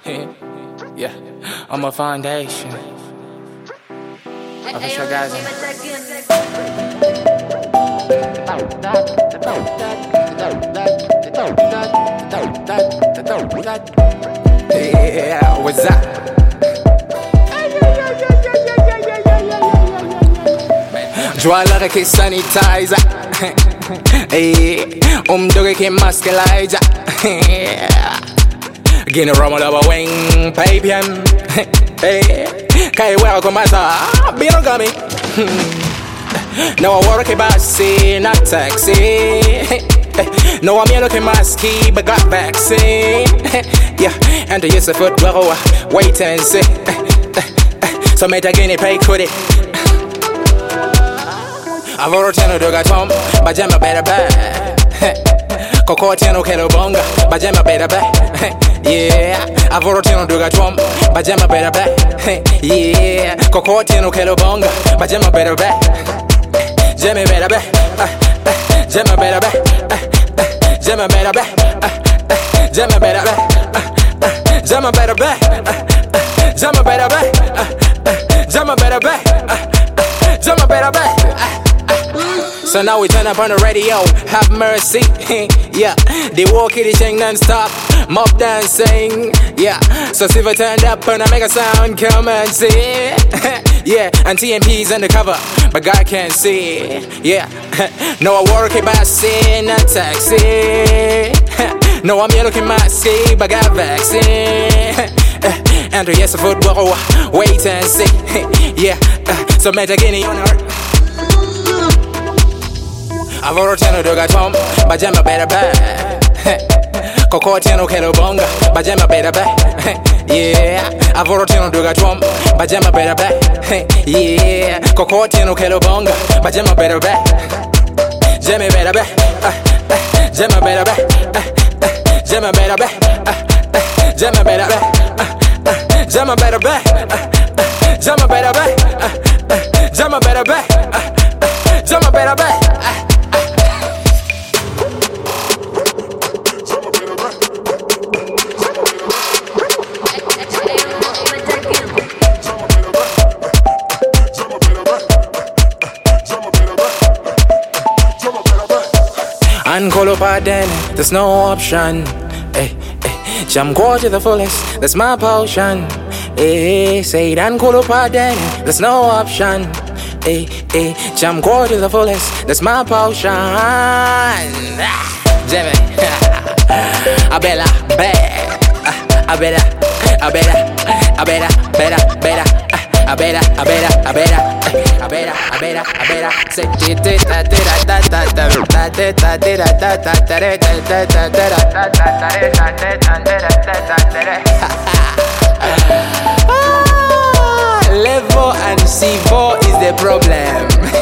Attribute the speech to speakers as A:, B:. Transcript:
A: Yeah, I'm a foundation. Official guys. Yeah, what's up? Jwala ke sanitizer. Hey, doge ke maskelizer. Gina Roma lava wing, papian. Hey, kai welcome my top, be no gummy. No, I work about see, not taxi. No, I'm here looking my ski, but got vaccine. Yeah, and the use of foot, well, wait and see. So make a guinea pay, could it? I've already told you got home, but I'm a better bad. Coco Tiano Kelo Bonga, but I'm a better bad. Yeah, I've already told you got home, but I'm a better bad. Yeah, Coco Tiano Kelo Bonga, but I'm a better bad. Jemmy better bad. Jemma better bad. Jemma better bad. Jemma better bad. Jemma better bad. Jemma better bad. Jemma better bad. Jemma better bad. So now we turn up on the radio, have mercy. Yeah, they walk it, sing non-stop, mob dancing. Yeah, so Silver turned up and I make a sound, come and see. Yeah, and TMP's undercover, but God can't see. Yeah, no, I work it by sin, not taxi. No, I'm here looking my see, but got vaccine. And yes, football, wait and see. Yeah, so make a guinea on her. I've already told you got home, but I'm a better bad. Coco Tiano Kelo Bonga, but I'm a better bad. Yeah, I've already told you got home, but I'm a better bad. Yeah, Coco Tiano Kelo Bonga, but I'm a better bad. Jemmy better bad. Jemma better bad. Jemma better bad. Jemma better bad. Jemma better bad. Jemma better bad. Jemma better bad. Jemma better bad. Uncolo pardon, there's no option. Hey, hey, jam go to the fullest, that's my potion. Hey, say it, uncolo pardon, there's no option. Hey, hey, jam go to the fullest, that's my potion. Jimmy, I better, I better say Level and C4 is the problem.